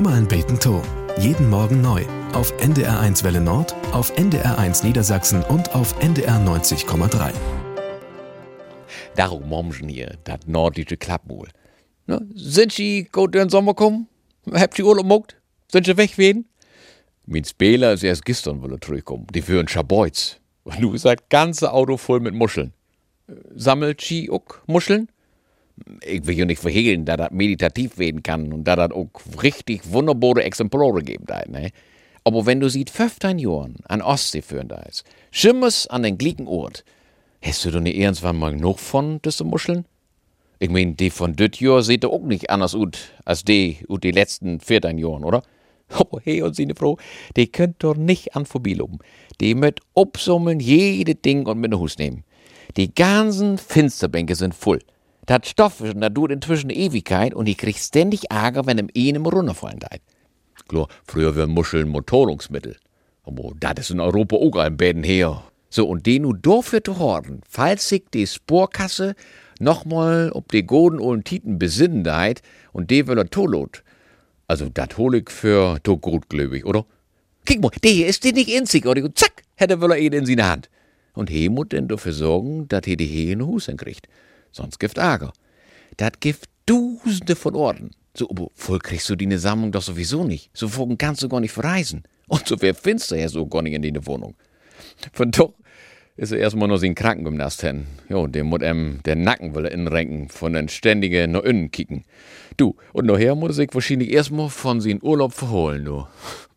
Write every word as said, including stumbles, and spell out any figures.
Himmel beten to. Jeden Morgen neu. Auf N D R eins Welle Nord, auf N D R eins Niedersachsen und auf N D R neunzig Komma drei. Darum momsen hier, das nordische Klappmul. Ne? Sind Sie gut in den Sommer kommen? Habt Sie Urlaub gemacht? Sind Sie weg wen? Mein Spieler ist erst gestern wohl zurückgekommen. Die führen Schaboiz. Und du gesagt, ganze Auto voll mit Muscheln. Sammelt Sie auch Muscheln? Ich will ja nicht verhehlen, dass das meditativ werden kann und dass das auch richtig wunderbare Exemplare geben da, ne? Aber wenn du sieht fünfzehn Jahren an Ostsee führen da ist, schimmers an den gleichen Ort, hast du doch nicht irgendwann mal genug von diese Muscheln? Ich mein, die von dit Jahr sieht doch auch nicht anders aus als die aus die letzten vierzehn Jahren, oder? Aber hey und seine Frau, die könnt doch nicht an vorbeiloben. Die mit upsummeln jede Ding und mit nach Hus nehmen. Die ganzen Finsterbänke sind voll. Das Stoff ist, das tut inzwischen Ewigkeit und ich krieg ständig Ärger, wenn im einem runterfallen deit. Klar, früher waren Muscheln Motorungsmittel. Aber das ist in Europa auch ein Bäden her. So, und den nu dafür zu horten, falls sich die Sporkasse nochmal ob die Goden und Titen besinnen deit und die will er tolot. Also, das hol ich für to gut, glaub ich, oder? Kick mal, der hier ist die nicht einzig, oder? Zack, hätte will er ihn in seine Hand. Und he muss denn dafür sorgen, dass he die hier in den Hus kriegt. Sonst gibt Ärger. Das gibt Tausende von Orten. So, aber voll kriegst du die ne Sammlung doch sowieso nicht. So Vogel kannst du gar nicht verreisen. Und so wer findest du ja so gar nicht in die Wohnung. Von doch ist er erstmal noch sein Krankengymnast hin. Jo, dem muss em der Nacken will er inrenken, von den ständigen nach innen kicken. Du, und nachher muss ich wahrscheinlich erstmal von seinem Urlaub verholen, du.